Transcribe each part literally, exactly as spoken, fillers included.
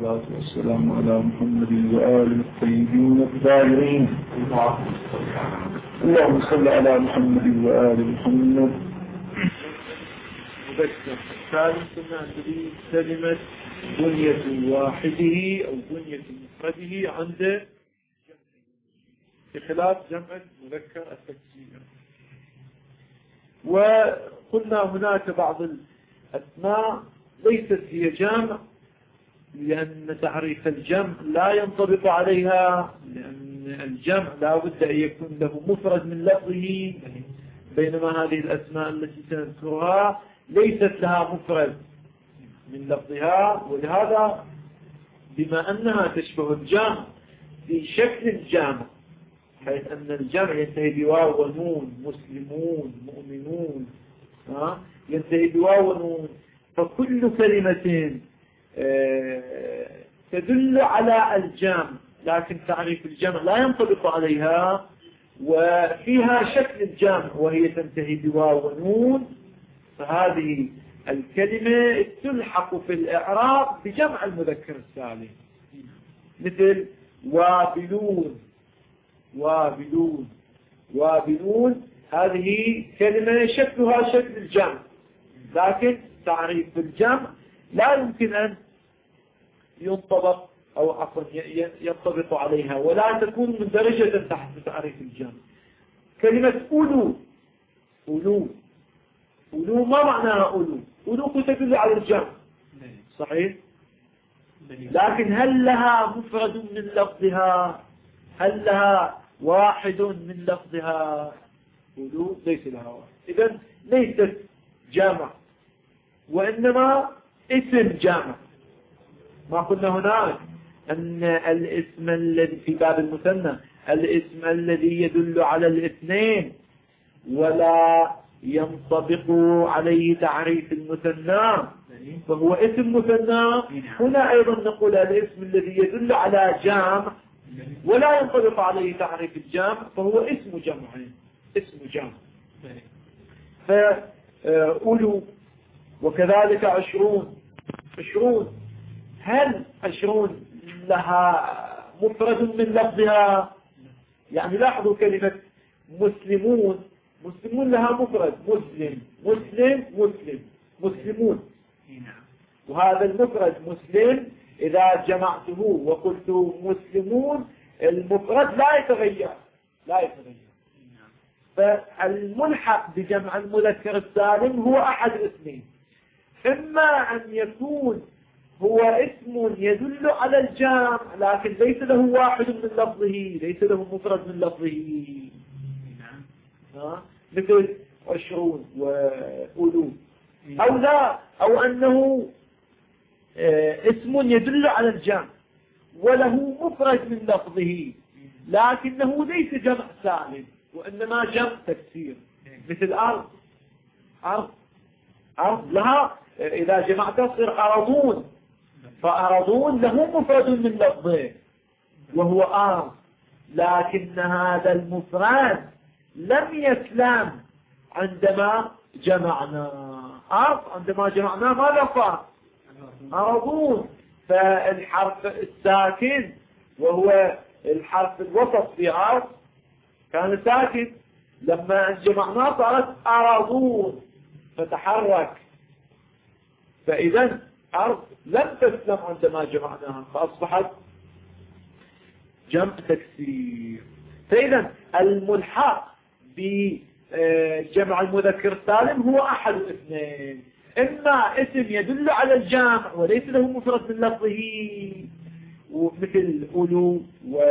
والصلاة والسلام على محمد وآله الطيبين الطاهرين. اللهم صل على محمد وآل محمد. مذكر الثالث كنا نريد كلمة بنية واحده أو بنية مفرده عند بخلاف جمع المذكر التكسير. وقلنا هناك بعض الأسماء ليست هي جامع، لأن تعريف الجمع لا ينطبق عليها، لأن الجمع لا بد أن يكون له مفرد من لفظه، بينما هذه الأسماء التي سنذكرها ليست لها مفرد من لفظها، ولهذا بما أنها تشبه الجمع في شكل الجامع، حيث أن الجمع ينتهي بواو ونون، مسلمون، مؤمنون، ها ينتهي بواو ونون، فكل كلمة تدل على الجمع لكن تعريف الجمع لا ينطبق عليها، وفيها شكل الجمع وهي تنتهي بواو ونون، فهذه الكلمة تلحق في الإعراب بجمع المذكر السالم، مثل وابلون، وابلون، وابلون، هذه كلمة شكلها شكل الجمع، لكن تعريف الجمع لا يمكن أن ينطبق أو عفوا ينطبق عليها، ولا تكون مندرجة تحت تعريف الجمع. كلمة أولو، أولو، أولو ما معناها أولو؟ أولو تدل على الجمع صحيح، لكن هل لها مفرد من لفظها؟ هل لها واحد من لفظها؟ أولو ليس لها واحد، إذن ليست جامع، وإنما اسم جامع. ما قلنا هناك أن الاسم الذي في باب المثنى الاسم الذي يدل على الاثنين ولا ينطبق عليه تعريف المثنى فهو اسم مثنى. هنا أيضا نقول الاسم الذي يدل على جامع ولا ينطبق عليه تعريف الجامع فهو اسم جمع، اسم جمع. فأولو وكذلك عشرون، عشرون، هل عشرون لها مفرد من لفظها؟ يعني لاحظوا كلمة مسلمون، مسلمون لها مفرد، مسلم، مسلم، مسلم، مسلمون، وهذا المفرد مسلم إذا جمعته وقلت مسلمون المفرد لا يتغير، لا يتغير. فالملحق بجمع المذكر السالم هو أحد الاثنين، إما أن يكون هو اسم يدل على الجمع لكن ليس له واحد من لفظه، ليس له مفرد من لفظه، ها مثل عشرون وأولو، أو لا، أو أنه اسم يدل على الجمع وله مفرد من لفظه لكنه ليس جمع سالم وإنما جمع تكسير، مثل أرض، أرض، أرض لها إذا جمعتها تصير أرضون، فأرضون له مفرد من لفظه وهو أرض، لكن هذا المفرد لم يسلم عندما جمعنا أرض، عندما جمعنا ماذا صار؟ أرضون. فالحرف الساكن وهو الحرف الوسط في أرض كان ساكن، لما جمعناه صارت أرضون فتحرك، فإذا أرض لم تسلم عندما جمعناها فأصبحت جمع تكسير. فإذا الملحق بجمع المذكر السالم هو أحد الاثنين، إما اسم يدل على الجمع وليس له مفرد من لفظه مثل أولو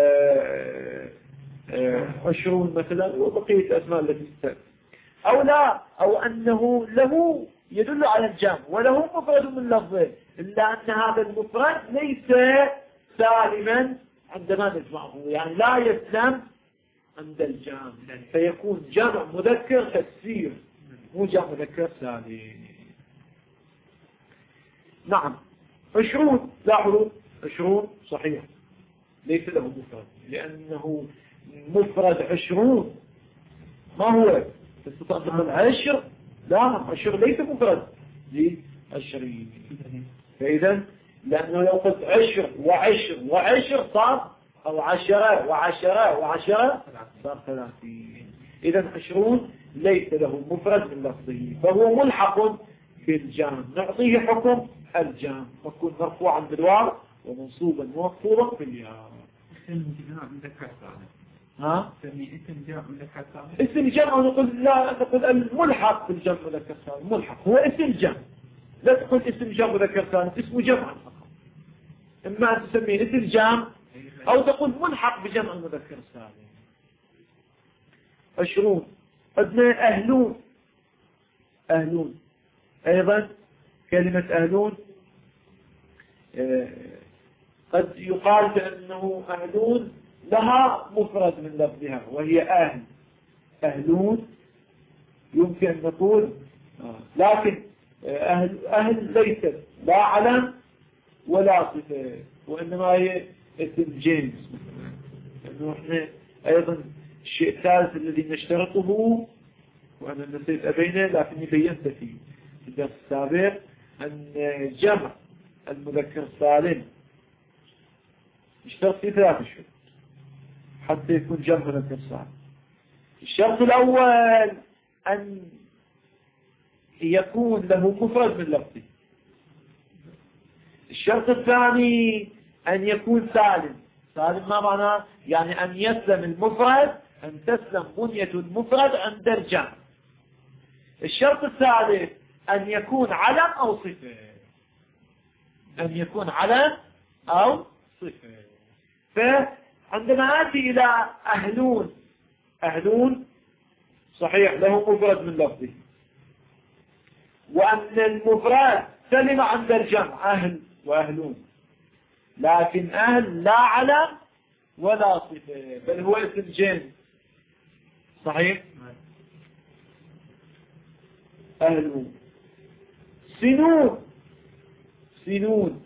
وعشرون مثلا وبقية الأسماء التي تستثنى، أو لا، أو أنه له يدل على الجمع وله مفرد من لفظه إلا أن هذا المفرد ليس سالما عندما نجمعه، يعني لا يسلم عند الجمع، فيكون جمع مذكر تكسير مو جمع مذكر سالم. نعم عشرون، لاحظوا عشرون صحيح ليس له مفرد، لأنه مفرد عشرون ما هو تستطيع العشر، لا عشر ليس مفرد لعشرين، فإذا لأنه لو قلت عشر وعشر وعشر صار أو عشرة وعشرة وعشرة صار ثلاثين. إذا عشرون ليس له مفرد من لفظه فهو ملحق بالجام، نعطيه حكم الجام، فكون مرفوعا بالواو ومنصوبا ومخفوضا بالياء. اسم جمع مذكر سالم. ها؟ اسم جمع مذكر سالم. اسم جمع نقول لا نقول الملحق بالجمع مذكر سالم، ملحق هو اسم جمع، لا تقول اسم جمع مذكر سالم، اسمه جمع فقط. إما أن تسميه اسم جمع أو تقول ملحق بجمع المذكر السالم. عشرون عندنا أهلون، أهلون أيضا كلمة أهلون قد يقال بأنه أهلون لها مفرد من لفظها وهي أهل، أهلون يمكن أن نقول، لكن أهل, أهل ليست لا علم ولا صفة، وإنما هي اسم جنس. لأنه إحنا أيضا الشيء الثالث الذي نشترطه وأنا نسيت أبينه لكني بينت فيه في الدرس السابق أن جمع المذكر السالم يشترط فيه ثلاث شروط حتى يكون جمع مذكر سالم. الشرط الأول أن يكون له مفرد من لفظه. الشرط الثاني أن يكون سالم. سالم ما معناه؟ يعني أن يسلم المفرد، أن تسلم بنية المفرد عند الجمع. الشرط الثالث أن يكون علم أو صفة، أن يكون علم أو صفة. فعندما آتي إلى أهلون، أهلون صحيح له مفرد من لفظه، وأن المفرد سلم عند الجمع أهل وأهلون، لكن أهل لا علم ولا صفة بل هو اسم جنس. صحيح؟ أهلون. سنون، سنون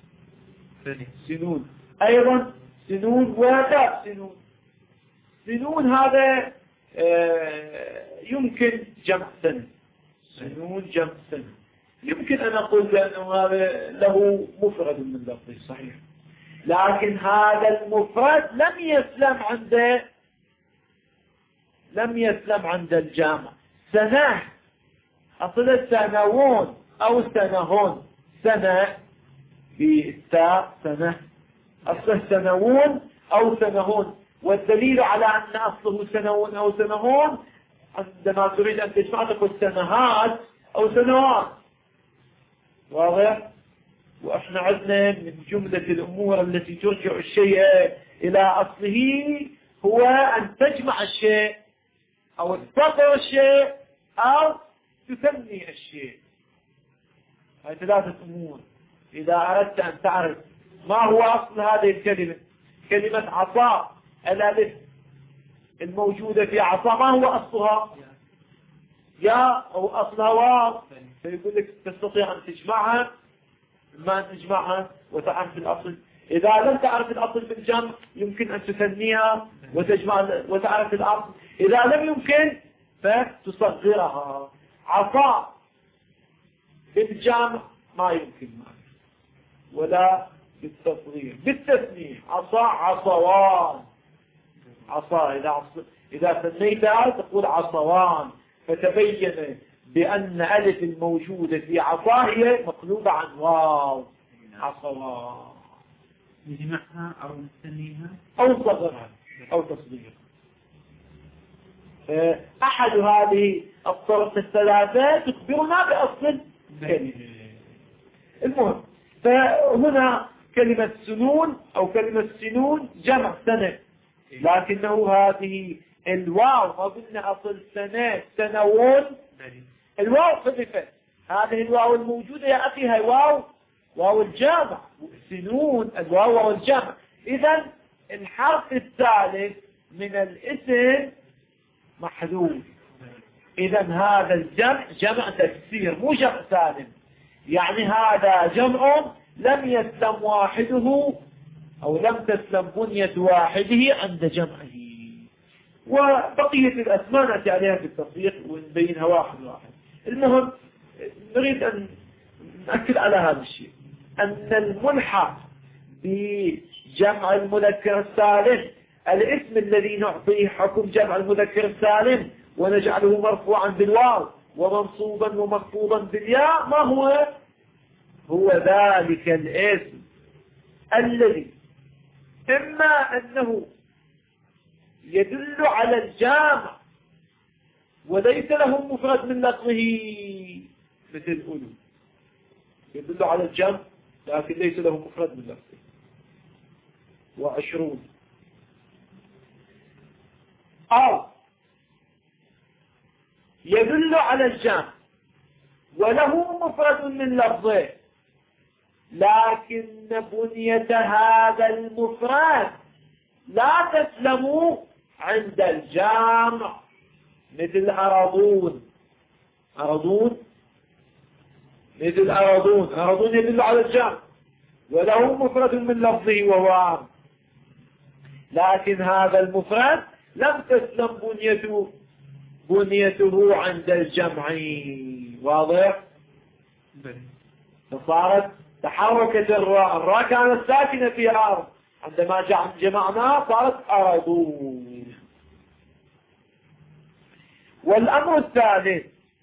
سنون أيضا سنون وتاء سنون. سنون هذا يمكن جمع سنة، سنون جمع سنة، يمكن أن أقول بأنه هذا له مفرد من لفظه صحيح، لكن هذا المفرد لم يسلم عند لم يسلم عند الجامع. سنة أصل سنوون أو سنهون، سنة بالتاء سنة، أصل سنوون أو سنهون، والدليل على أن أصله سنوون أو سنهون عندما تريد أن تجمع تقول سنهات أو سنوات. واضح؟ وإحنا عندنا من جملة الأمور التي ترجع الشيء إلى أصله هو أن تجمع الشيء أو تفطر الشيء أو تسمي الشيء. هذه ثلاثة أمور. إذا أردت أن تعرف ما هو أصل هذه الكلمة، كلمة عصا، الألف الموجودة في عصا ما هو أصلها؟ يا أو أصلها واو، فيقول لك تستطيع أن تجمعها ما أن تجمعها وتعرف الأصل. إذا لم تعرف الأصل بالجمع يمكن أن تثنيها وتجمع وتعرف الأصل، إذا لم يمكن فتصغرها. عصا بالجمع ما يمكن معك ولا بالتصغير. بالتثنية عصا عصوان، عصا إذا عص... إذا ثنيتها تقول عصوان، فتبين بأن ألف الموجودة في عصا هي مقلوبة عن واو. عصوان نجمعها أو نثنيها أو صغرها أو تصغيرها. أحد هذه الطرق الثلاثة تخبرنا بأصل الكلمة. المهم فهنا كلمة سنون أو كلمة سنون جمع سنة، لكنه هذه الواو ما قلنا أصل سنة سنوون، الواو حذفت. هذه الواو الموجودة يا أخي هي واو واو الجمع، سنون الواو واو الجمع. إذا الحرف الثالث من الاسم محذوف. إذا هذا الجمع جمع تكسير مو جمع سالم، يعني هذا جمع لم يسلم واحده أو لم تسلم بنية واحده عند جمعه. وبقية الأسماء نأتي عليها في التطبيق ونبينها واحد واحد. المهم نريد أن نأكد على هذا الشيء، أن الملحق بجمع المذكر السالم الاسم الذي نعطيه حكم جمع المذكر السالم ونجعله مرفوعا بالواو ومنصوبا ومخفوضا بالياء، ما هو؟ هو ذلك الاسم الذي إما أنه يدل على الجامع وليس له مفرد من لفظه مثل أولو، يدل على الجمع لكن ليس له مفرد من لفظه، وعشرون، أو يدل على الجمع وله مفرد من لفظه لكن بنية هذا المفرد لا تسلم عند الجامع، مثل أرضون، أرضون مثل أرضون أرضون يدل على الجمع وله مفرد من لفظه وهو عام، لكن هذا المفرد لم تسلم بنيته بنيته عند الجمع. واضح؟ فصارت تحركت الراء، الراء كانت ساكنة في أرض، عندما جمعناها صارت أرضون. والأمر الثالث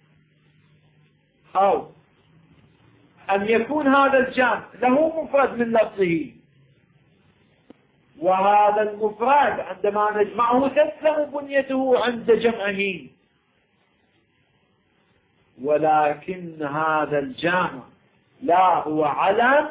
أو أن يكون هذا الجمع له مفرد من لفظه، وهذا المفرد عندما نجمعه تسلم بنيته عند جمعه، ولكن هذا الجمع لا هو علم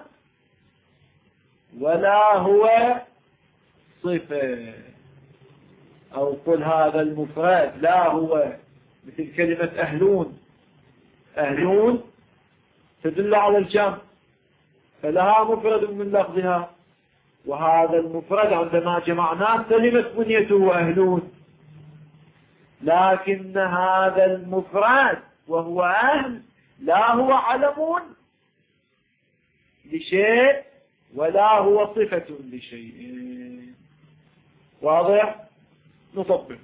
ولا هو صفة، أو قل هذا المفرد لا هو مثل كلمة أهلون، أهلون تدل على الجمع فلها مفرد من لفظها، وهذا المفرد عندما جمعناه سلمت بنيته أهلون، لكن هذا المفرد وهو أهل لا هو علم لشيء ولا هو صفة لشيء. واضح؟ نطبق.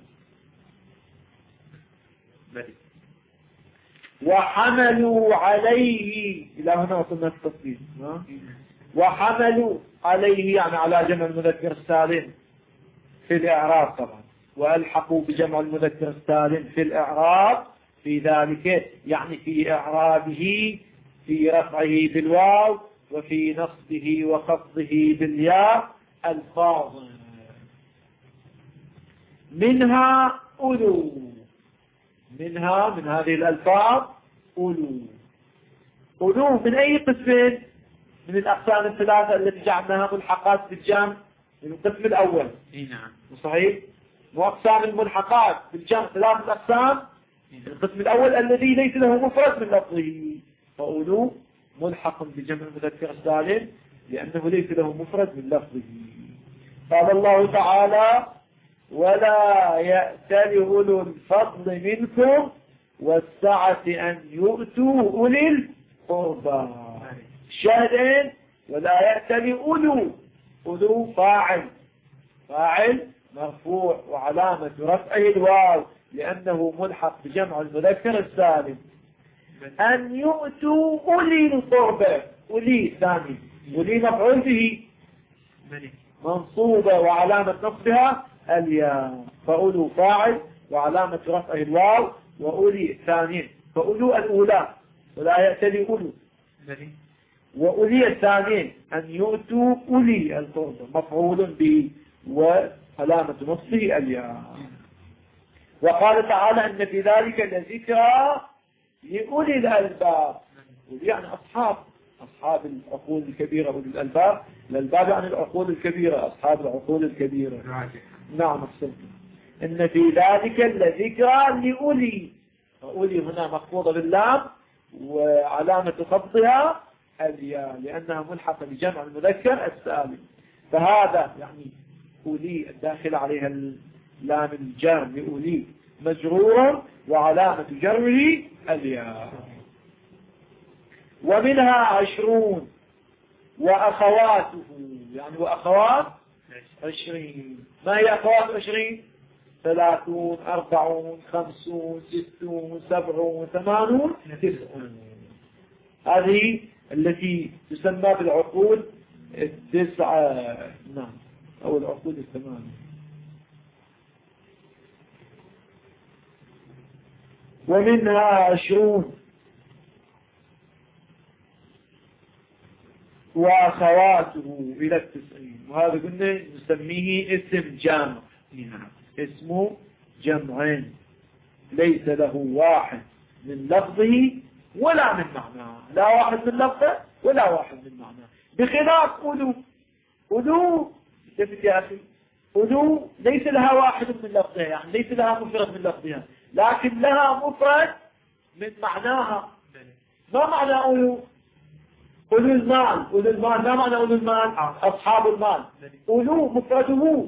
وحملوا عليه، إلى هنا وصلنا التصديق، وحملوا عليه يعني على جمع المذكر السالم في الإعراب طبعا، وألحقوا بجمع المذكر السالم في الإعراب في ذلك، يعني في إعرابه في رفعه بالواو وفي نصبه وخفضه بالياء الفاظ، منها أولو، منها من هذه الألفاظ أولو. أولو من أي قسم؟ من الأقسام الثلاثة التي جعلناها ملحقات بالجمع، من القسم الأول. نعم صحيح؟ وأقسام الملحقات بالجمع ثلاثة أقسام، القسم الأول الذي ليس له مفرد من لفظه، فأولو ملحق بجمع المذكر السالم لأنه ليس له مفرد من لفظه. قال الله تعالى: ولا يأتل أولو الفضل منكم والسعة أن يؤتوا أولي القربى. الشاهدين: ولا يأتل أولو، أولو فاعل، فاعل مرفوع وعلامة رفعه الواو لأنه ملحق بجمع المذكر السالم. أن يؤتوا أولي القربى، أولي ثاني، أولي مفعول به منصوبة وعلامة نصبها الياء، فأولو فاعل وعلامة رفعه الواو، وأولي ثاني، فأولو الأولى ولا يأتلي أولو، وأولي الثاني أن يؤتوا أولي القربى مفعول به وعلامة نصبه الياء. وقال تعالى: إن في ذلك لذكرى لأولي الألباب، يعني أصحاب أصحاب العقول الكبيرة، أولي الألباب، الألباب يعني العقول الكبيرة، أصحاب العقول الكبيرة. نعم الصدق. إن في ذلك لذكرى لأولي، أولي هنا مخفوضة باللام وعلامة خفضها الياء لأنها ملحقة بجمع المذكر السالم، فهذا يعني أولي الداخل عليها اللام الجر لأولي مجرورا وعلامة جره الياء. ومنها عشرون وأخواته، يعني وأخوات عشرين. ما هي أخوات عشرين؟ ثلاثون، أربعون، خمسون، ستون، سبعون، ثمانون، تسعون. هذه التي تسمى بالعقود التسعة، نعم، أو العقود الثمانية. ومنها عشرون وأخواته إلى التسعين، وهذا قلنا نسميه اسم جامع، اسمه جمعين ليس له واحد من لفظه ولا من معناه، لا واحد من لفظه ولا واحد من معناه، بخلاف أولو. أولو شفت يا أخي، أولو ليس لها واحد من لفظها، يعني ليس لها مفرد من لفظها، لكن لها مفرد من معناها. ما معنى أولو؟ أولو المال، أولو المال ما معنى أولو المال؟ أصحاب المال. أولو مفرده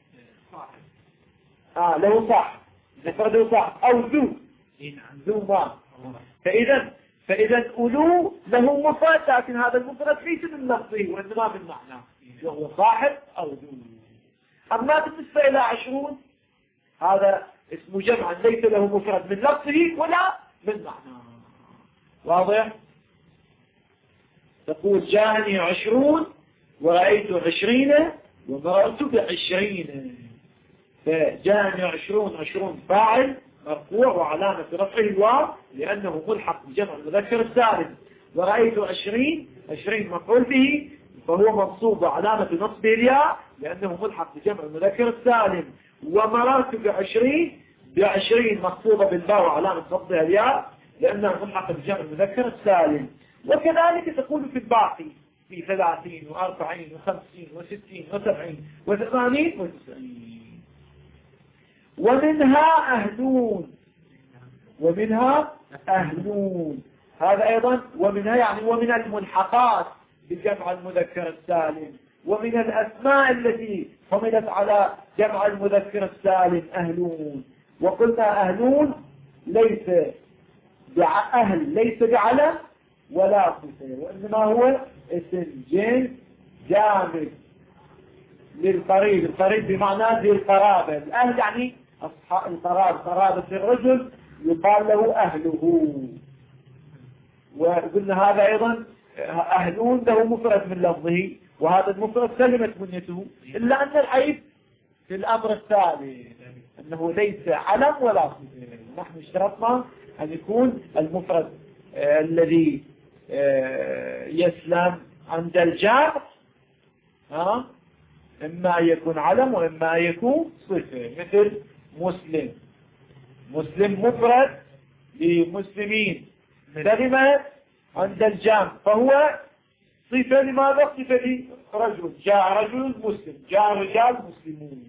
آه له صح، مفرده صح، أو ذو ذو مال. فإذا فإذا أولو له مفرد، لكن هذا المفرد ليس من لفظه وإنما من معناه، وهو صاحب أو ذو. أما بالنسبة إلى عشرون هذا اسم جمع ليس له مفرد من لفظه ولا من معناه. واضح؟ تقول جاءني عشرون ورأيت عشرين ومررت بعشرين. فجاءني عشرون، عشرون فاعل مرفوع وعلامة رفعه الواو لأنه ملحق بجمع المذكر السالم. ورأيت عشرين، عشرين مفعول به فهو منصوب وعلامة نصبه الياء لأنه ملحق بجمع المذكر السالم. ومررت بعشرين، بعشرين مخفوضة بالباء وعلامة نصبها الياء لأنه ملحق بجمع المذكر السالم. وكذلك تقول في الباقي في ثلاثين وأربعين وخمسين وستين وسبعين وثمانين وتسعين. ومنها أهلون، ومنها أهلون هذا أيضا، ومنها يعني ومن الملحقات بجمع المذكر السالم، ومن الأسماء التي حملت على جمع المذكر السالم أهلون. وقلنا أهلون ليس بأهل، ليس بعلم ولا صفة، وإنما هو اسم جنس جامد للقريب. القريب بمعنى ذي القرابة، الأهل يعني أصحاب القرابة، قرابة الرجل يقال له أهله. وقلنا هذا أيضا أهلون له مفرد من لفظه، وهذا المفرد سلمت بنيته، إلا أن العيب في الأمر الثاني أنه ليس علم ولا صفة. نحن اشترطنا أن يكون المفرد آه الذي آه يسلم عند الجار ها إما يكون علم وإما يكون صفة، مثل مسلم. مسلم مفرد لمسلمين كلمة عند الجام فهو صفة. لماذا؟ صفة لرجل، جاء رجل مسلم، جاء رجال مسلمون.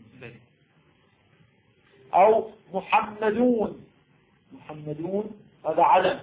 أو محمدون، محمدون هذا علم.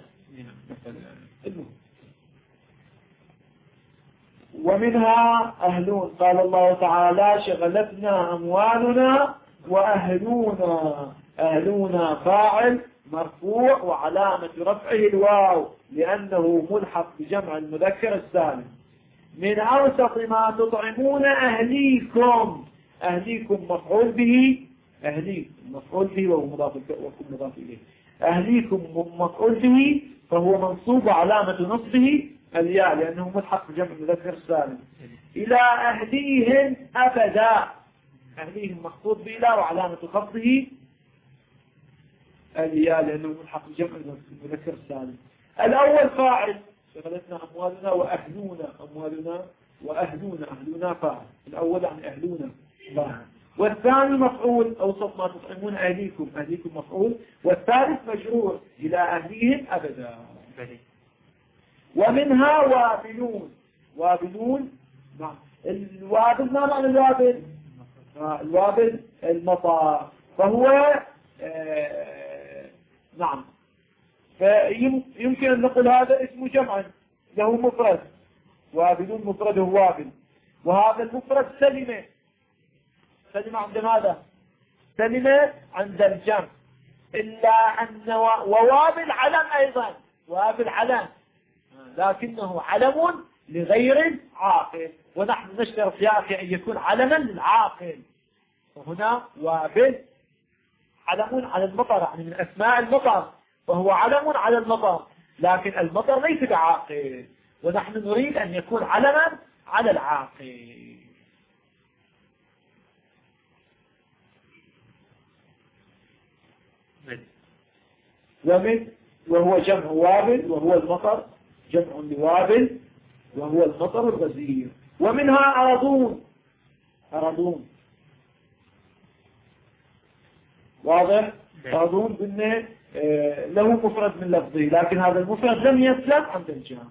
ومنها أهلون، قال الله تعالى شغلتنا أموالنا وأهلونا. أهلونا فاعل مرفوع وعلامة رفعه الواو لأنه ملحق بجمع المذكر السالم. من أوسط ما تطعمون أهليكم، أهليكم مفعول به، أهليكم مفعول به وهو مضاف مضاف إليه. أهليكم مفعول به فهو منصوب وعلامة نصبه الياء لأنه ملحق بجمع المذكر السالم. إلى أهليهم أبدا، أهليهم مخفوض بإلى وعلامة خفضه الياء لأنه ملحق بجمع المذكر السالم. الأول فاعل شغلتنا أموالنا وأهلونا، أموالنا وأهلونا، أهلونا فاعل. الأول يعني أهلونا فاعل، والثاني مفعول أوسط ما تطعمون أهليكم، أهليكم مفعول، والثالث مجرور إلى أهليهم أبدا. ومنها وابلون، وابلون نعم. الوابل ما معنى الوابل؟ آه الوابل المطر، فهو آه نعم. فيمكن أن نقول هذا اسم جمع له مفرد، وابلون مفرده وابل، وهذا المفرد سلمة. سلمة عند ماذا؟ سلمة عند الجمع، إلا أن ووابل علم أيضا، وابل علم لكنه علم لغير عاقل، ونحن نشترط يا أخي أن يكون علما للعاقل. وهنا وابل علم على المطر، يعني من أسماء المطر، فهو علم على المطر، لكن المطر ليس بعاقل. ونحن نريد أن يكون علما على العاقل. ومن وهو جمع وابل وهو المطر، جمع لوابل وهو المطر الغزير. ومنها أرضون، أرضون واضح. أرضون قلنا له مفرد من لفظه، لكن هذا المفرد لم يسلم عند الجامع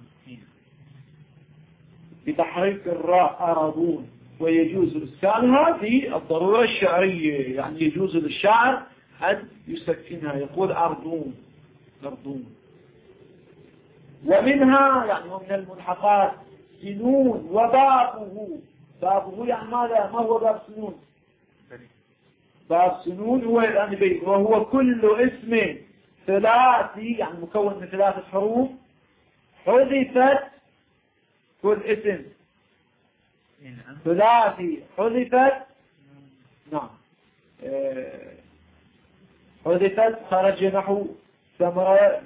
بتحريك الراء أرضون. ويجوز إسكانها في الضرورة الشعرية، يعني يجوز للشاعر أن يسكنها، يقول أرضون أرضون. ومنها يعني ومن الملحقات سنون وبابه. بابه يعني ماذا؟ ما هو باب سنون؟ باب سنون هو الآن بيت، وهو كل اسم ثلاثي يعني مكون من ثلاثة حروف حذفت، كل اسم ثلاثي حذفت نعم آه. حذفت خرج نحو ثمرة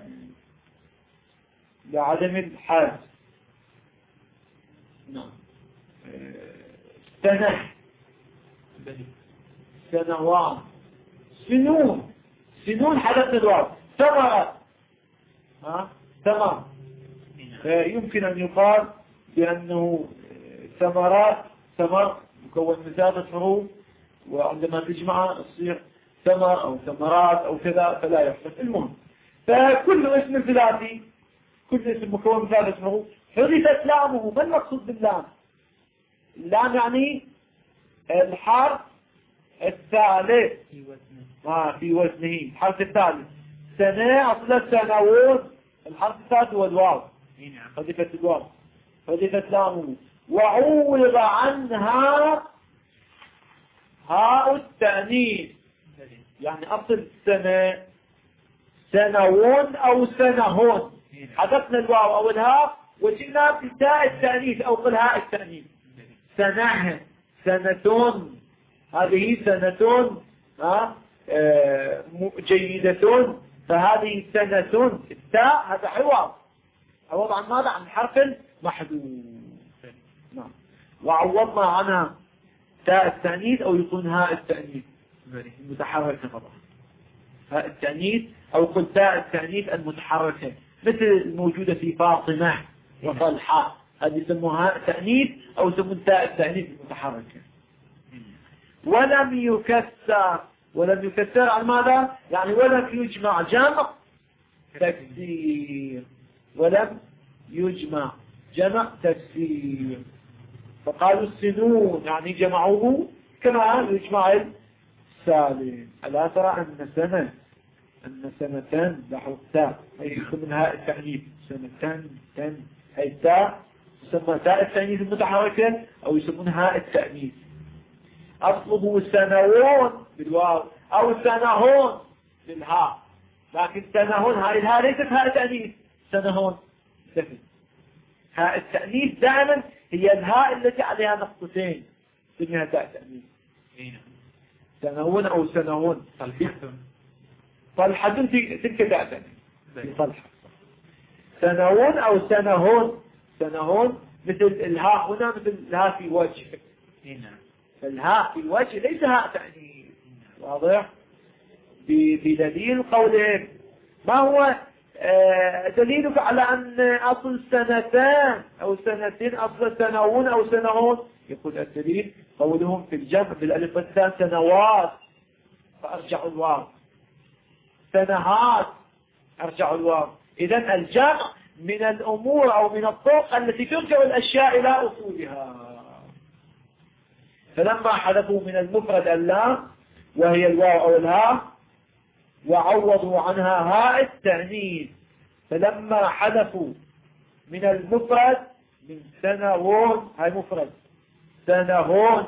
لعدم الحاج نعم آه. سنة سنوات سنون سنون حدث الواو ثمرة ها ثمر يمكن أن يقال بأنه ثمرات ثمر مكون من ثلاثة حروف، وعندما تجمع تصير ثمر أو ثمرات أو كذا فلا يحدث. المهم فكل اسم ثلاثي، كل اسم مكون من ثلاثة حروف حذفت لامه. ما المقصود باللام؟ اللام يعني الحرف الثالث في وزنه آه في وزنه الحرف الثالث. سنة أصل سنوات الحرف الثالث هو الواو، حذفت الواو حذفت لامه. وعوض عنها هاء التأنيث، يعني أصل سنة سنوون أو سنهون، حذفنا الواو أو الهاء وجئنا بتاء التأنيث أو قلها التأنيث. سنة سنتون، هذه سنة ها آه جيدة، فهذه سنة التاء هذا عوض عوض عن ماذا؟ عن حرف محذوف. نعم. وعوضنا عنها تاء التأنيث أو يكون هاء التأنيث المتحركة طبعا، هاء التأنيث أو قل تاء التأنيث المتحركة مثل الموجودة في فاطمة وطلحة، هذه يسموها هاء التأنيث أو يسمون تاء التأنيث المتحركة. ولم يكسر، ولم يكسر عن ماذا؟ يعني ولم يجمع جمع تكسير، ولم يجمع جمع تكسير. فقالوا السنون يعني جمعوه كما يجمع السالم. ألا ترى أن سنة أن سنتان لحظتان أي منها التأنيث سنتان تن هي التاء تسمى تاء التأنيث المتحركة أو يسمونها التأنيث. أصله سنوون بالواو أو سنهون بالهاء، لكن سنهون هاي الهاء ليست هاء تأنيث، سنهون سفل. هاء التأنيث دائما هي الهاء التي عليها نقطتين سميها تاء تأنيث. سنهون أو سنهون. طلحة تلك تاء تأنيث طلحة. سنهون أو سنهون، سنهون مثل الهاء هنا مثل الهاء في وجه، فالهاء في الوجه ليس هاء تأنيث. واضح؟ بدليل قولهم. ما هو آه دليلك على أن أصل سنتان أو سنتين أصل سنوون أو سنهون؟ يقول الدليل قولهم في الجمع بالألف والتاء سنوات فأرجعوا الواو، سنهات أرجعوا الواو. إذن الجمع من الأمور أو من الطرق التي ترجع الأشياء إلى أصولها. فلما حذفوا من المفرد اللام وهي الواو أو الهاء وعوضوا عنها هاء التأنيث، فلما حذفوا من المفرد من سنوون هاي مفرد سنهون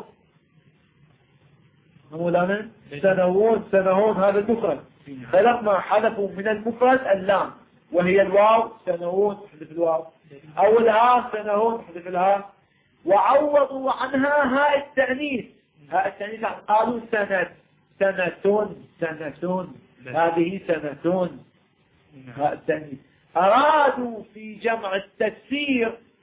مولانا سنوون سنهون هذا المفرد، فلما حذفوا من المفرد اللام وهي الواو سنوون حذف الواو أو الهاء سنهون حذف الهاء وعوضوا عنها هاء التأنيث. هاء التأنيث قالوا سنة سنتون سنتون هذه سنتون هاء التأنيث. أرادوا في جمع التكسير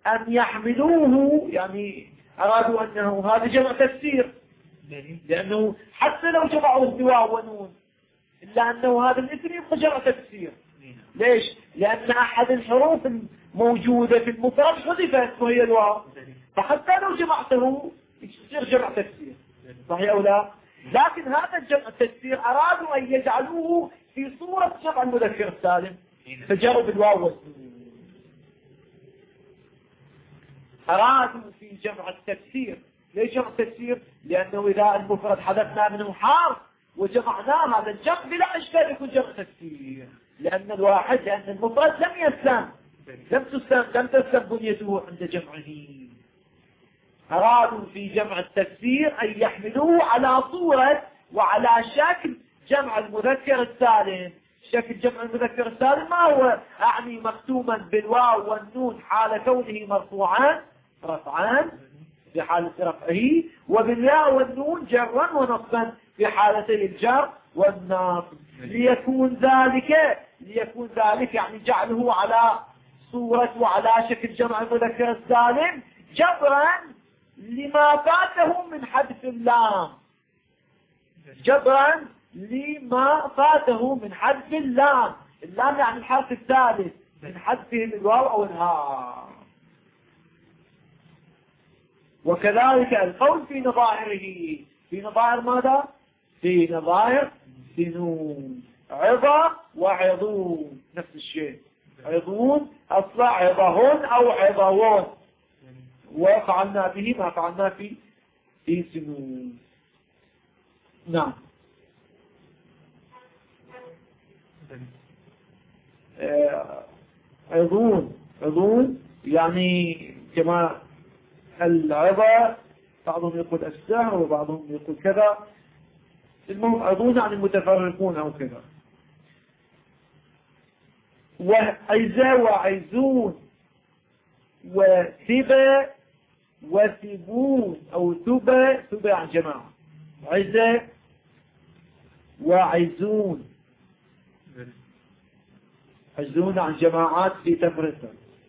أن يحملوه، يعني أرادوا أنه هذا جمع تفسير، لأنه حتى لو جمعوا بواو ونون إلا أنه هذا الاسم يبقى جمع تفسير. ليش؟ لأن أحد الحروف الموجودة في المفرد حذفت وهي الواو، فحتى لو جمعته يصير جمع تفسير، صحيح أو لا؟ لكن هذا الجمع التفسير أرادوا أن يجعلوه في صورة جمع المذكر السالم، فجروا بالواو والنون. أرادوا في جمع التفسير. ليش جمع التفسير؟ لأنه إذا المفرد حذفنا منه حرف وجمعناه هذا الجمع بلا إشكال يكون جمع تفسير، لأن الواحد لأن المفرد لم يسلم لم تسلم لم تسلم بنيته عند جمعه. أرادوا في جمع التفسير أن يحملوه على صورة وعلى شكل جمع المذكر السالم. شكل جمع المذكر السالم ما هو أعني مختوما بالواو والنون حال كونه مرفوعا رفعا في حالة رفعه، وبالياء والنون جرا ونصبا في حالتي الجر والنصب، ليكون ذلك ليكون ذلك يعني جعله على صورة وعلى شكل جمع المذكر السالم جبرا لما فاته من حذف اللام، جبرا لما فاته من حذف اللام. اللام يعني الحرف الثالث من حذفه الواو أو الهاء. وكذلك القول في نظائره، في نظائر ماذا؟ في نظائر سنون، عظى وعظون نفس الشيء، عظون أصلا عظهون أو عظوون، وفعلنا به ما فعلنا في في سنون. نعم. عظون عظون يعني كما العظى، بعضهم يقول السهر وبعضهم يقول كذا، المهم عظون يعني المتفرقون أو كذا. وعزى وعزون وثبى وثبون أو ثبى ثبى عن جماعة، عزى وعزون، عزون عن جماعات في تفرقة،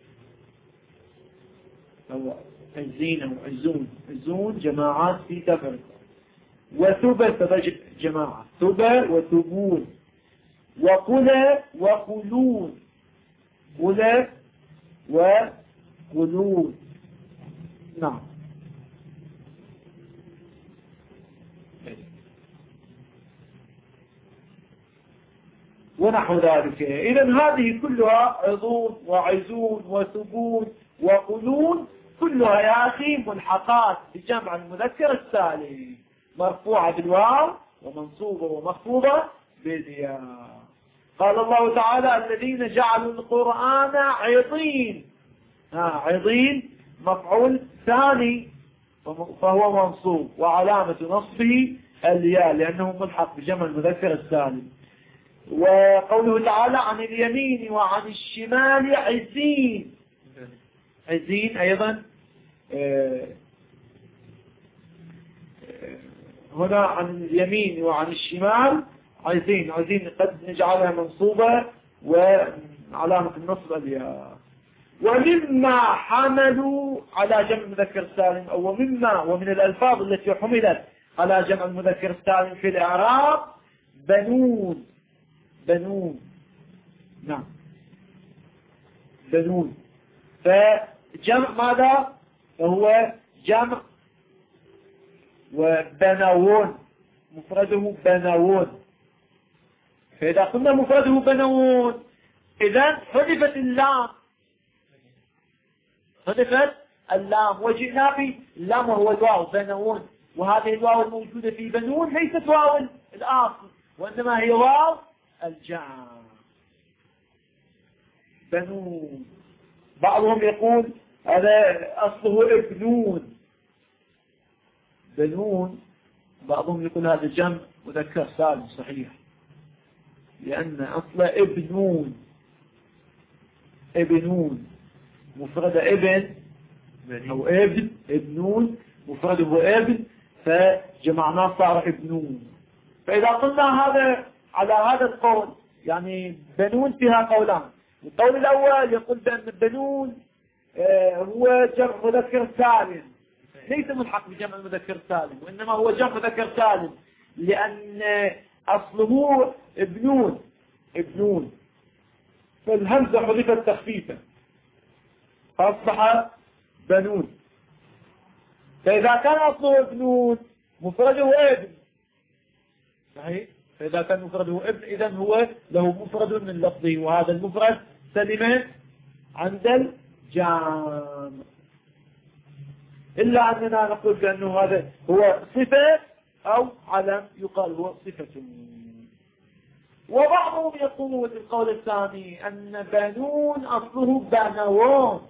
أو عزين أو عزون، عزون جماعات في تفرقة. وثبى ثبى جماعة، ثبى وثبون، وقلى وقلون، قلى وقلون. نعم. ونحو ذلك. إذن هذه كلها عظون وعزون وثبون وقلون كلها يا أخي ملحقات بجمع المذكر السالم، مرفوعة بالواو ومنصوبة ومخفوضة بالياء. قال الله تعالى الذين جعلوا القرآن عظيم، ها عظيم مفعول ثاني فهو منصوب وعلامة نصبه الياء لأنه ملحق بجمع المذكر السالم. وقوله تعالى عن اليمين وعن الشمال عزين، عزين أيضا هنا عن اليمين وعن الشمال عزين، عزين قد نجعلها منصوبة وعلامة النصب الياء. ومما حملوا على جمع المذكر السالم، أو ومما ومن الألفاظ التي حملت على جمع المذكر السالم في الإعراب بنون، بنون نعم بنون. فجمع ماذا؟ فهو جمع وبنون، مفرده بنون. فإذا قلنا مفرده بنون إذن حذفت اللام، حذفت اللام وجئنا باللام وهو الواو بنون، وهذه الواو الموجودة في بنون ليست واو الآخر وإنما هي واو الجمع بنون. بعضهم يقول هذا أصله ابنون، بنون. بعضهم يقول هذا جمع مذكر سالم صحيح لأن أصله ابنون، ابنون مفرد ابن أو ابن، ابنون مفرده ابن فجمعناه صار ابنون. فإذا قلنا هذا على هذا القول يعني بنون فيها قولان، القول الأول يقول بأن بنون هو جمع مذكر سالم، ليس ملحق بجمع المذكر سالم، وإنما هو جمع مذكر سالم لأن أصله ابنون ابنون، فالهمزة حذفت تخفيفا فأصبح بنون. فإذا كان أصله ابنون مفرده ابن، صحيح؟ فإذا كان مفرده ابن إذن هو له مفرد من لفظه، وهذا المفرد سلم عند الجامع، إلا أننا نقول بأنه هذا هو صفة أو علم، يقال هو صفة. وبعضهم يقول في القول الثاني أن بنون أصله بنوون،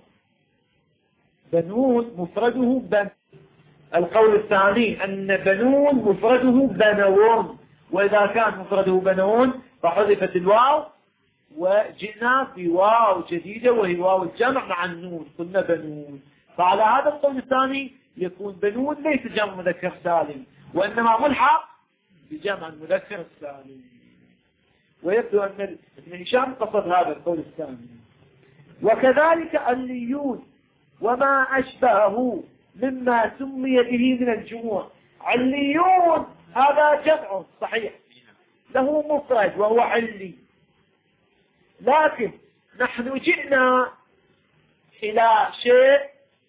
بنون مفرده بن. القول الثاني أن بنون مفرده بنوون، وإذا كان مفرده بنوون فحذفت الواو وجئنا بواو جديدة وهي واو الجمع مع النون، قلنا بنون. فعلى هذا القول الثاني يكون بنون ليس جمع مذكر سالم، وإنما ملحق بجمع المذكر السالم. ويبدو أن ابن هشام قصد هذا القول الثاني. وكذلك عليون وما أشبهه مما سمي به من الجموع. عليون هذا جمع صحيح له مفرد وهو علي، لكن نحن جئنا إلى شيء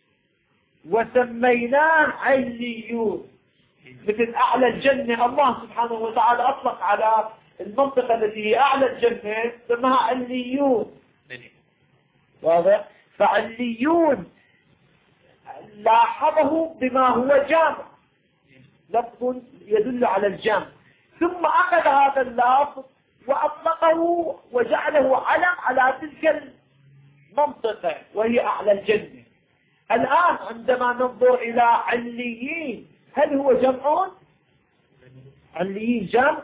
وسميناه عليون، مثل أعلى الجنة. الله سبحانه وتعالى أطلق على المنطقة التي هي أعلى الجنة سماها عليون، واضح؟ فعليون لاحظه بما هو جامع، لفظ يدل على الجمع، ثم أخذ هذا اللفظ وأطلقه وجعله علم على تلك المنطقة وهي أعلى الجنة. الآن عندما ننظر إلى عليين، هل هو جمع؟ عليين جمع؟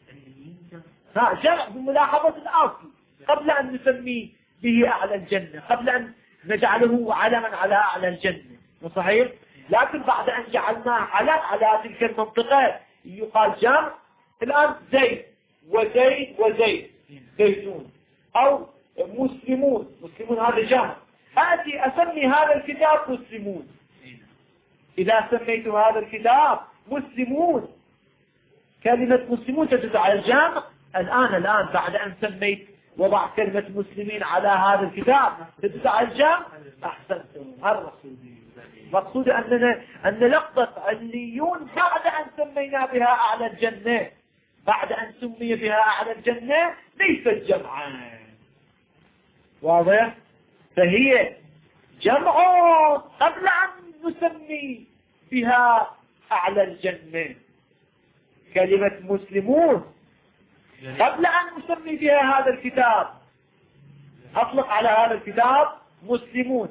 ها جمع بملاحظة الأصل، قبل أن نسميه به أعلى الجنة، قبل أن نجعله علما على أعلى الجنة، صحيح؟ لكن بعد أن جعلناه علم على تلك المنطقة يقال جمع. الآن زيد وزيد وزيد زيتون، أو مسلمون، مسلمون هذا جمع. آتي أسمي هذا الكتاب مسلمون، إذا سميت هذا الكتاب مسلمون، كلمة مسلمون تدل على الجمع. الآن الآن بعد أن سميت وضع كلمة مسلمين على هذا الكتاب تدل على الجمع. أحسنتم. المقصود مقصود أننا أن لقطة عليون بعد أن سمينا بها أعلى الجنة، بعد أن سمي بها أعلى الجنة ليست جمعا، واضح؟ فهي جمع قبل أن نسمي بها أعلى الجنة. كلمة مسلمون قبل أن نسمي بها هذا الكتاب أطلق على هذا الكتاب مسلمون،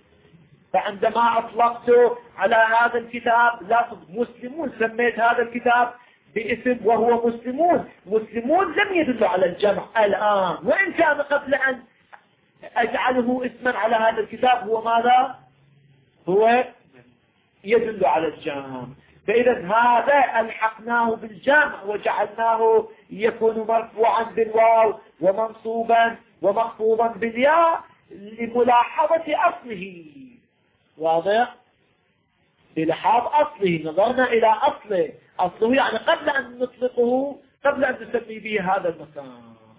فعندما أطلقت على هذا الكتاب لفظ مسلمون سميت هذا الكتاب باسم وهو مسلمون. مسلمون لم يدل على الجمع الآن، وإن كان قبل أن أجعله اسما على هذا الكتاب هو ماذا؟ هو يدل على الجمع. فإذا هذا ألحقناه بالجمع وجعلناه يكون مرفوعا بالواو ومنصوبا ومخفوضا بالياء لملاحظة أصله، واضح؟ للحاظ أصله، نظرنا إلى أصله، أصله يعني قبل أن نطلقه، قبل أن نسمي به هذا المكان.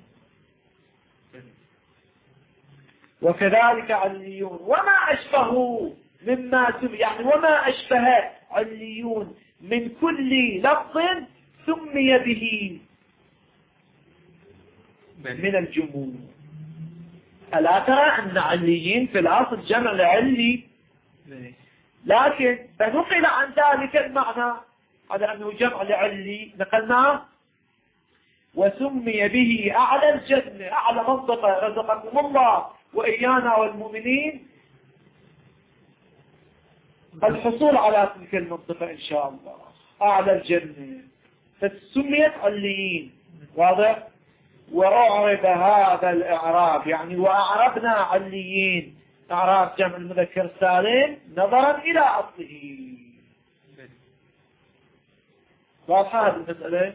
وكذلك عليون وما أشبهه مما سمي، يعني وما أشبه عليون من كل لفظ سمي به من الجموع. ألا ترى أن عليين في الأصل جمع لعلي، لكن فنقل عن ذلك المعنى على أنه جمع لعلي، نقلناه وسمي به أعلى الجنة، أعلى منطقة رزقكم الله وإيانا والمؤمنين الحصول على تلك المنطقة إن شاء الله، أعلى الجنة، فسميت عليين، واضح؟ وأعرب هذا الإعراب، يعني وأعربنا عليين إعراب جمع المذكر السالم نظرا إلى أصله. واضحة هذه المسألة؟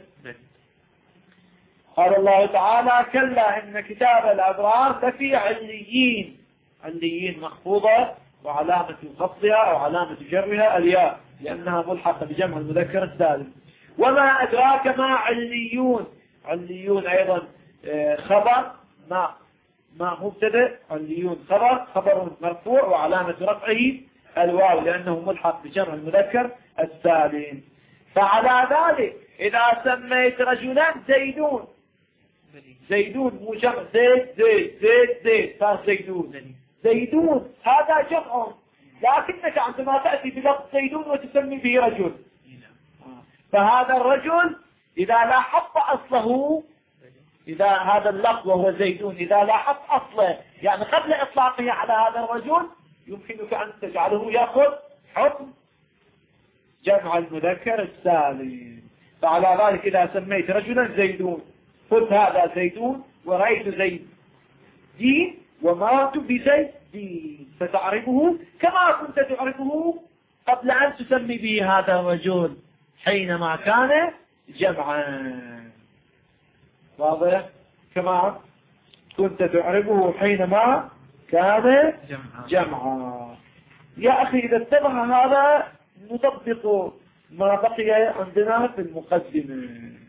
قال الله تعالى كلا إن كتاب الأبرار لفي عليين، عليين مخفوضة وعلامة خفضها أو علامة جرها الياء لأنها ملحقة بجمع المذكر السالم. وما أدراك ما عليون. عليون أيضا خبر ما ما مبتدأ، عليون خبر خبر مرفوع وعلامة رفعه الواو لأنه ملحق بجمع المذكر السالم. فعلى ذلك إذا سميت رجلا زيدون، زيدون مو جمع زيد زيد زيد زيد صار زيدون. زيدون هذا جمع، لكنك عندما تأتي بلفظ زيدون وتسمي به رجل، فهذا الرجل إذا لاحظت أصله، إذا هذا اللفظ وهو زيدون إذا لاحظت أصله يعني قبل إطلاقه على هذا الرجل يمكنك أن تجعله يأخذ حكم جمع المذكر السالم. فعلى ذلك إذا سميت رجلا زيدون قلت هذا زيدون ورأيت زيد دين ومات بزيد دين، فتعرفه كما كنت تعرفه قبل أن تسمي به هذا الرجل حينما كان جمعا. واضح؟ كما كنت تعرفه حينما كان جمعا. يا أخي إذا اتبع هذا نطبق ما بقي عندنا في المقدمة.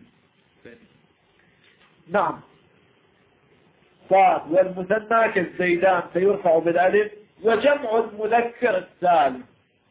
نعم. صاد والمثنى كالزيدان سيرفع بالألف، وجمع المذكر السالم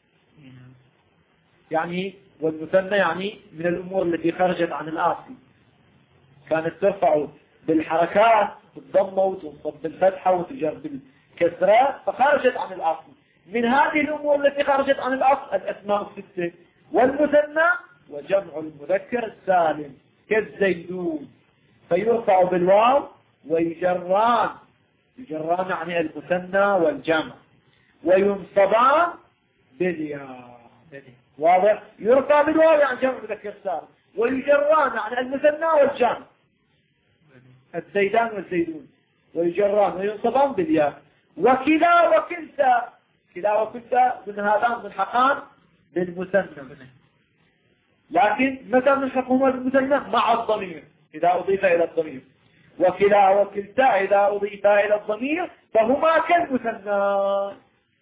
يعني والمثنى يعني من الأمور التي خرجت عن الأصل، كانت ترفع بالحركات بالضمة وتنصب بالفتحة وتجر بالكسرة فخرجت عن الأصل. من هذه الأمور التي خرجت عن الأصل الأسماء الستة والمثنى وجمع المذكر السالم كالزيدون، فيرفع بالواو ويجران، يجران يعني المثنى والجمع، وينصبان بالياء. واضح؟ يرفع بالواو يعني جمع مذكر سالم، ويجران يعني المثنى والجمع الزيدان والزيدون، ويجران وينصبان بالياء. وكلا وكلتا، كلا وكلتا من هذان ملحقان بالمثنى، لكن متى ملحقهما بالمثنى؟ مع الضمير إذا أضيف إلى الضمير. وكلا وكلتا إذا أضيف إلى الضمير فهما كالمثنى.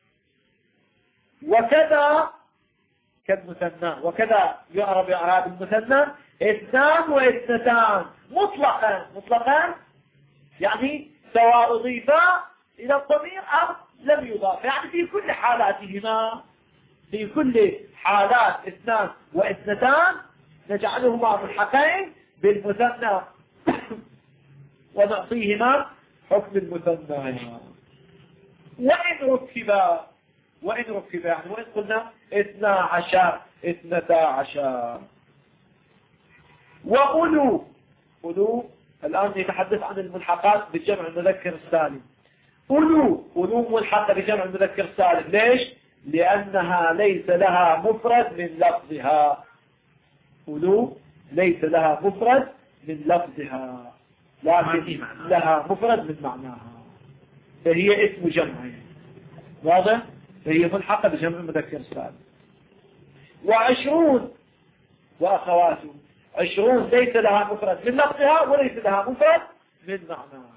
وكذا كالمثنى، وكذا يعرب إعراب المثنى اثنان واثنتان مطلقا. مطلقا يعني سواء أضيفا إلى الضمير أو لم يضاف، يعني في كل حالاتهما، في كل حالات اثنان واثنتان نجعلهما ملحقين بالمثنى ونعطيهما حكم المثنى. وإن ركبا، وإن ركبا يعني وإن قلنا اثنا عشر اثنتا عشر. وأولو، أولو الآن يتحدث عن الملحقات بالجمع المذكر السالم. أولو، أولو ملحقة بجمع المذكر السالم. ليش؟ لأنها ليس لها مفرد من لفظها. أولو ليس لها مفرد من لفظها لكن لها مفرد من معناها، فهي اسم جمع. واضح؟ فهي ملحقة بجمع المذكر السالم. وعشرون وأخواته، عشرون ليس لها مفرد من لفظها وليس لها مفرد من معناها.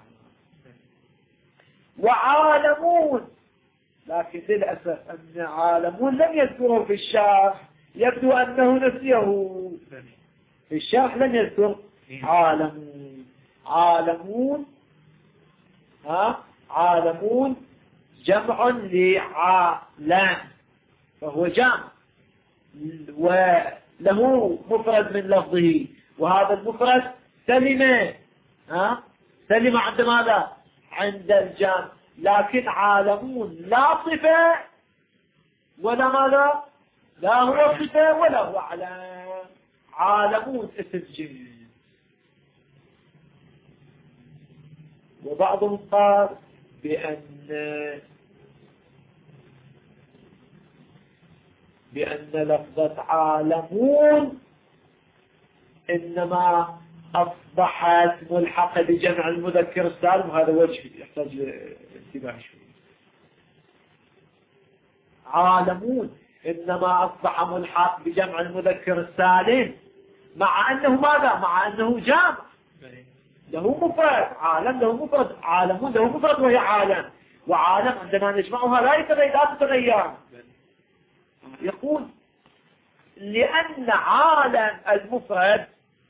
وعالمون، لكن للأسف أن عالمون لم يذكره في الشرح، يبدو أنه نسيه. في الشرح لم يذكر عالمون. عالمون ها عالمون جمع لعالم، فهو جمع وله مفرد من لفظه، وهذا المفرد سلم ها سلم عند ماذا؟ عند الجمع. لكن عالمون لا صفة ولا ماذا؟ لا هو صفة ولا هو علم. عالمون اسم جنس. وبعضهم قال بأن بأن لفظة عالمون إنما أصبحت ملحقة بجمع المذكر السالم، وهذا وجه يحتاج انتباه شوي. عالمون إنما أصبح ملحق بجمع المذكر السالم مع أنه ماذا؟ مع أنه جامع له مفرد. عالم له مفرد، عالمون له مفرد وهي عالم، وعالم عندما نجمعها لا يتغير لا تتغير. يقول لأن عالم المفرد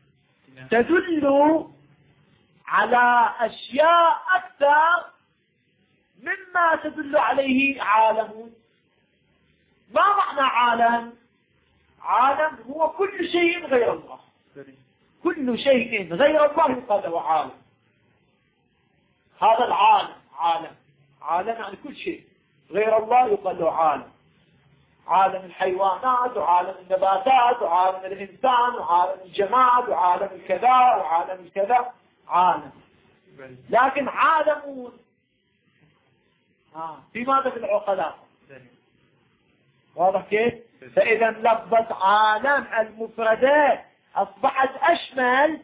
تدل على أشياء أكثر مما تدل عليه عالم. ما معنى عالم؟ عالم هو كل شيء غير الله. كل شيء غير الله يقال له عالم. هذا العالم عالم عالم يعني كل شيء غير الله يقال له عالم. عالم الحيوانات وعالم النباتات وعالم الإنسان وعالم الجماد وعالم الكذا وعالم الكذا عالم. لكن عالم آه. في ماذا في العقلاء؟ واضح كيف؟ فإذا لفظة عالم المفردات أصبحت أشمل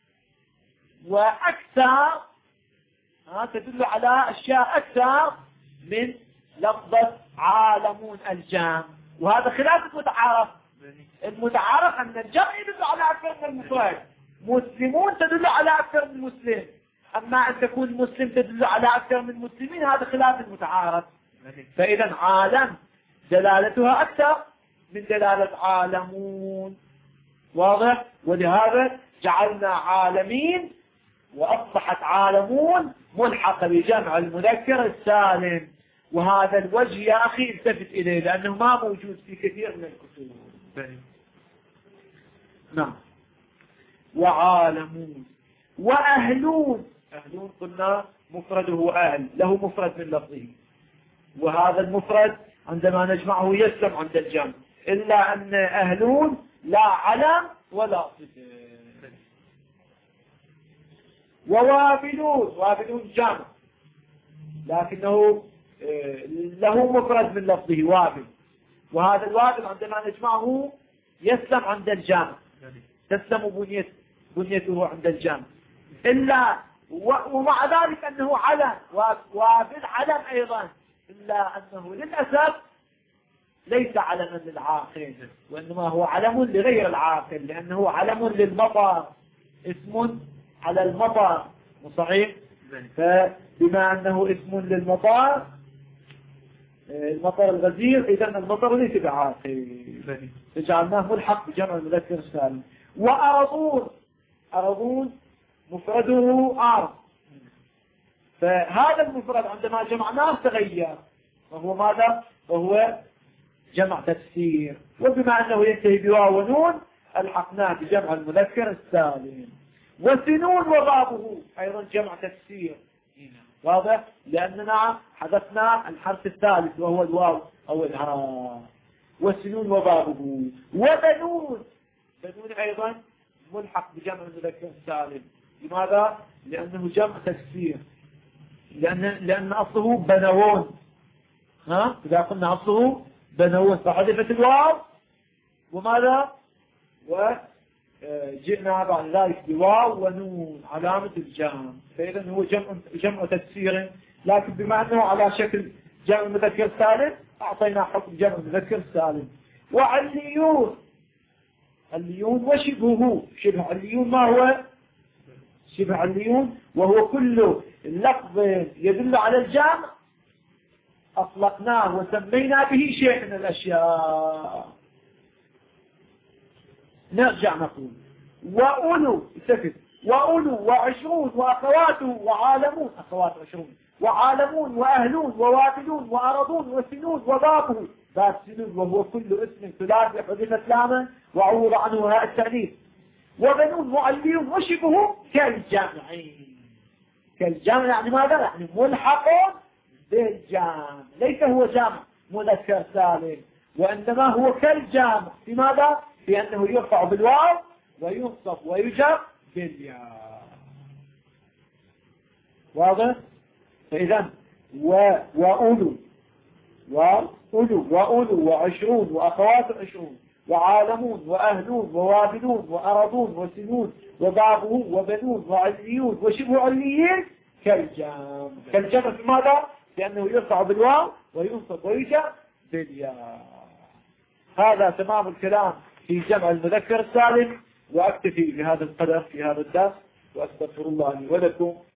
وأكثر، آه تدل على أشياء أكثر من لفظة عالمون الجام. وهذا خلاف المتعارف. المتعارف أن الجمع يدل على أكثر من المفرد. مسلمون تدل على أكثر من مسلم. أما أن تكون مسلم تدل على أكثر من مسلمين هذا خلاف المتعارف. فإذا عالم دلالتها أكثر من دلالة عالمون. واضح؟ ولهذا جعلنا عالمين وأصبحت عالمون ملحقة بجمع المذكر السالم. وهذا الوجه يا أخي التفت إليه لأنه ما موجود في كثير من الكتب. نعم. وعالمون وأهلون. أهلون قلنا مفرده أهل، له مفرد من لفظه، وهذا المفرد عندما نجمعه يسلم عند الجمع، إلا أن أهلون لا علم ولا صفة. ووابلون. وابلون جمع لكنه له مفرد من لفظه وابل، وهذا الوابل عندما نجمعه يسلم عند الجمع، تسلم بنيته بنيته عند الجمع. إلا ومع ذلك أنه علم، وابل علم أيضا، إلا أنه للأسف ليس علما للعاقل، وإنما هو علم لغير العاقل، لأنه علم للمطر، اسم على المطر. صحيح؟ فبما أنه اسم للمطر، المطر الغزير، إذن المطر ليس بعاقل، فجعلناه ملحق بجمع المذكر السالم. وأرضون. أرضون مفرده أرض، فهذا المفرد عندما جمعناه تغير، وهو ماذا؟ وهو جمع تفسير. وبما أنه ينتهي بواو ونون ألحقناه بجمع المذكر السالم. وسنون وبابه أيضا جمع تفسير. واضح؟ لأننا حذفنا الحرف الثالث وهو الواو أو الهاء. وسنون وبابه. وبنون. بنون أيضا ملحق بجمع المذكر السالم. لماذا؟ لأنه جمع تفسير، لأن لأن أصله بنوون. ها؟ إذا قلنا أصله بنوون فحذفت الواو وماذا؟ وجئنا بعد ذلك بواو ونون علامة الجمع، فإذا هو جمع جمع تفسير، لكن بما أنه على شكل جمع مذكر سالم أعطينا حكم جمع مذكر سالم. وعليون. عليون وشبهه. شبه عليون ما هو؟ شبه عليون وهو كل لفظ يدل على الجمع أطلقناه وسمينا به شيء من الأشياء. نرجع نقول وأولو. استفد. وأولو وعشرون وأخواته وعالمون. أخوات عشرون وعالمون وأهلون ووابلون وأرضون وسنون وبابه. باب سنون وهو كل اسم ثلاثي حذفت لاما وعوض عنه هاء التأنيث. وبنون وعليون وشبهه كالجامعين. كالجامع يعني ماذا؟ يعني ملحق بالجامع، ليس هو جامع مذكر سالم، وإنما هو كالجامع. لماذا؟ لأنه يرفع بالواو وينصب ويجر بالياء. واضح؟ فإذا و وأولو وأولو وأولو وعشرون وأخوات عشرون وعالمون وأهلون ووابلون وأرضون وسنون وبابه وبنون وعليون وشبه عليين كالجمع. كالجمع في ماذا؟ لأنه يرفع بالواو وينصب ويجر بالياء. هذا تمام الكلام في جمع المذكر السالم، وأكتفي بهذا القدر في هذا الدرس، وأستغفر الله لي ولكم.